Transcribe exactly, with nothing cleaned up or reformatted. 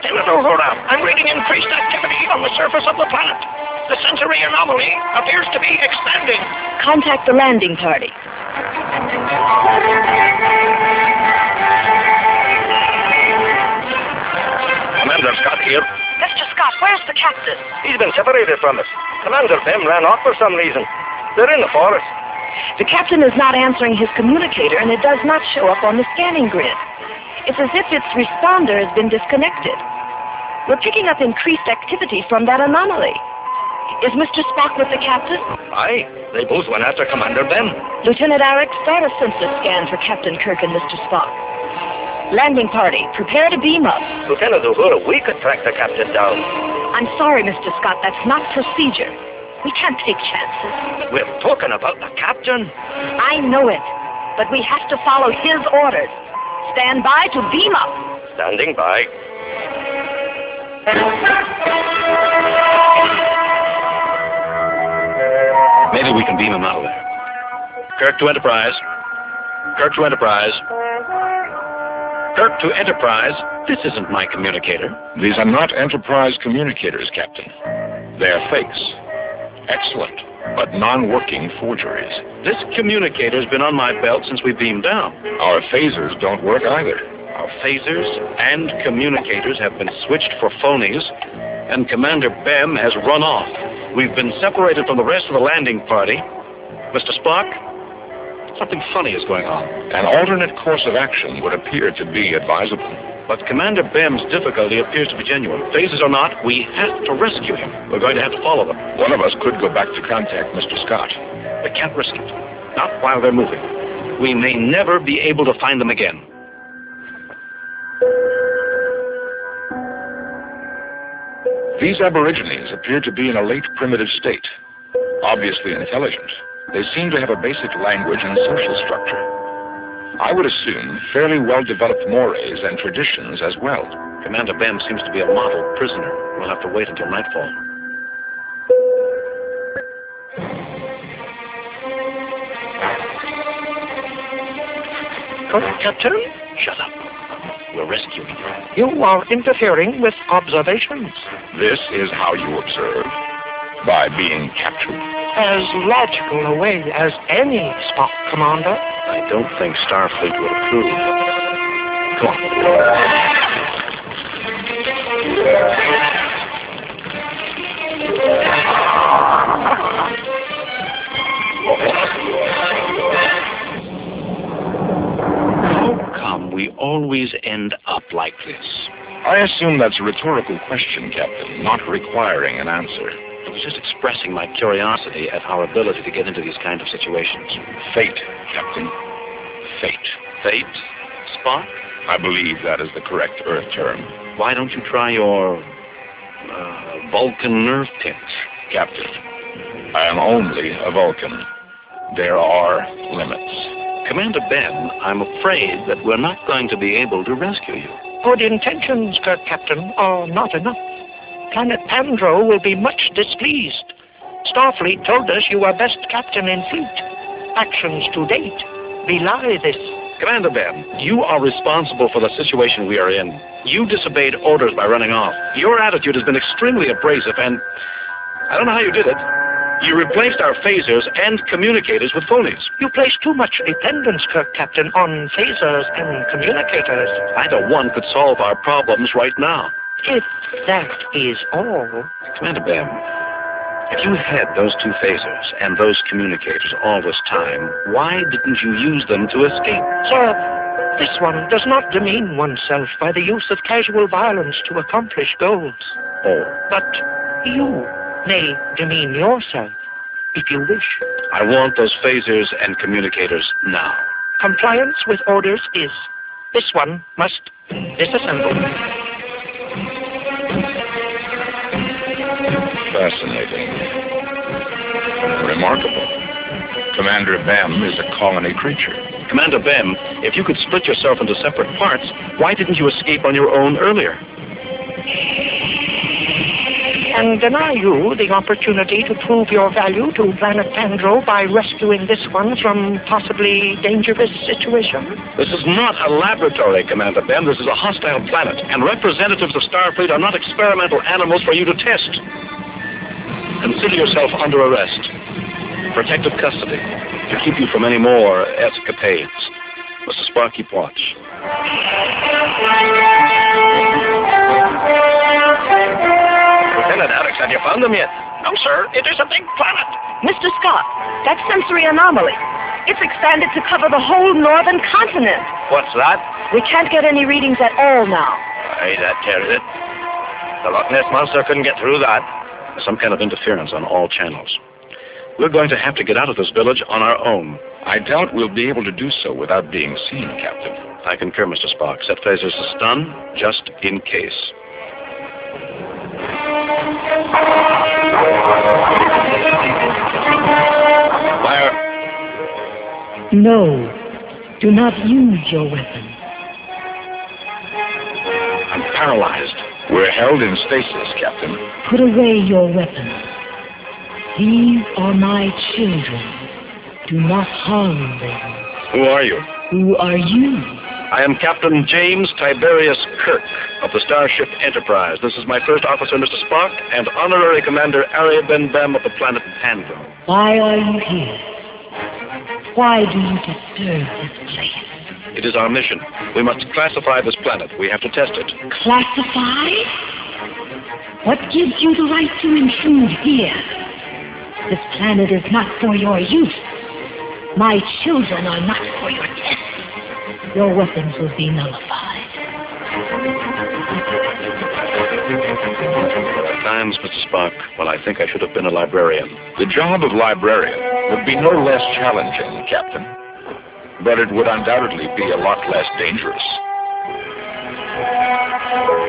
Lieutenant Uhura. I'm reading increased activity on the surface of the planet. The sensory anomaly appears to be expanding. Contact the landing party. Commander Scott here. Mister Scott, where's the captain? He's been separated from us. Commander Bem ran off for some reason. They're in the forest. The captain is not answering his communicator, and it does not show up on the scanning grid. It's as if its responder has been disconnected. We're picking up increased activity from that anomaly. Is Mister Spock with the captain? Aye, they both went after Commander Bem. Lieutenant Arik, start a sensor scan for Captain Kirk and Mister Spock. Landing party, prepare to beam up. Lieutenant Uhura, we could track the captain down. I'm sorry, Mister Scott, that's not procedure. We can't take chances. We're talking about the captain. I know it, but we have to follow his orders. Stand by to beam up. Standing by. Maybe we can beam him out of there. Kirk to Enterprise. Kirk to Enterprise. Kirk to Enterprise. This isn't my communicator. These are not Enterprise communicators, Captain. They're fakes. Excellent, but non-working forgeries. This communicator's been on my belt since we beamed down. Our phasers don't work either. Our phasers and communicators have been switched for phonies, and Commander Bem has run off. We've been separated from the rest of the landing party. Mister Spock, something funny is going on. An alternate course of action would appear to be advisable. But Commander Bem's difficulty appears to be genuine. Phasers or not, we have to rescue him. We're going to have to follow them. One of us could go back to contact Mister Scott. We can't risk it. Not while they're moving. We may never be able to find them again. These aborigines appear to be in a late primitive state. Obviously intelligent. They seem to have a basic language and social structure. I would assume fairly well-developed mores and traditions as well. Commander Bem seems to be a model prisoner. We'll have to wait until nightfall. Oh, Captain? Shut up. We're rescuing you. You are interfering with observations. This is how you observe? By being captured? As logical a way as any, Spock, Commander. I don't think Starfleet would approve. Come on. How come we always end up like this? I assume that's a rhetorical question, Captain, not requiring an answer. I was just expressing my curiosity at our ability to get into these kind of situations. Fate, Captain. Fate. Fate? Spock? I believe that is the correct Earth term. Why don't you try your uh, Vulcan nerve pinch? Captain, I am only a Vulcan. There are limits. Commander Bem, I'm afraid that we're not going to be able to rescue you. Good intentions, Kirk, Captain, are not enough. Planet Pandro will be much displeased. Starfleet told us you are best captain in fleet. Actions to date belie this. Commander Bem, you are responsible for the situation we are in. You disobeyed orders by running off. Your attitude has been extremely abrasive, and I don't know how you did it. You replaced our phasers and communicators with phonies. You place too much dependence, Kirk, Captain, on phasers and communicators. Either one could solve our problems right now. If that is all... Commander Bem, if you had those two phasers and those communicators all this time, why didn't you use them to escape? Sir, this one does not demean oneself by the use of casual violence to accomplish goals. Oh. But you may demean yourself if you wish. I want those phasers and communicators now. Compliance with orders is. This one must disassemble. Fascinating. Remarkable. Commander Bem is a colony creature. Commander Bem, if you could split yourself into separate parts, why didn't you escape on your own earlier? and deny you the opportunity to prove your value to planet Pandro by rescuing this one from possibly dangerous situation? This is not a laboratory, Commander Ben. This is a hostile planet, and representatives of Starfleet are not experimental animals for you to test. Consider yourself under arrest. Protective custody to keep you from any more escapades. Mister Spock, keep watch. Lieutenant Alex, have you found them yet? No, sir. It is a big planet. Mister Scott, that sensory anomaly. It's expanded to cover the whole northern continent. What's that? We can't get any readings at all now. Aye, that tears it. The Loch Ness Monster couldn't get through that. Some kind of interference on all channels. We're going to have to get out of this village on our own. I doubt we'll be able to do so without being seen, Captain. I concur, Mister Spock. Set phasers to stun, just in case. Fire. No. Do not use your weapon. I'm paralyzed. We're held in stasis, Captain. Put away your weapon. These are my children. Do not harm them. Who are you? Who are you? I am Captain James Tiberius Kirk of the Starship Enterprise. This is my first officer, Mister Spock, and Honorary Commander Ari Ben Bem of the planet Pandro. Why are you here? Why do you disturb this place? It is our mission. We must classify this planet. We have to test it. Classify? What gives you the right to intrude here? This planet is not for your use. My children are not for your test. Your weapons will be nullified. There are times, Mister Spock, when I think I should have been a librarian. The job of librarian would be no less challenging, Captain. But it would undoubtedly be a lot less dangerous.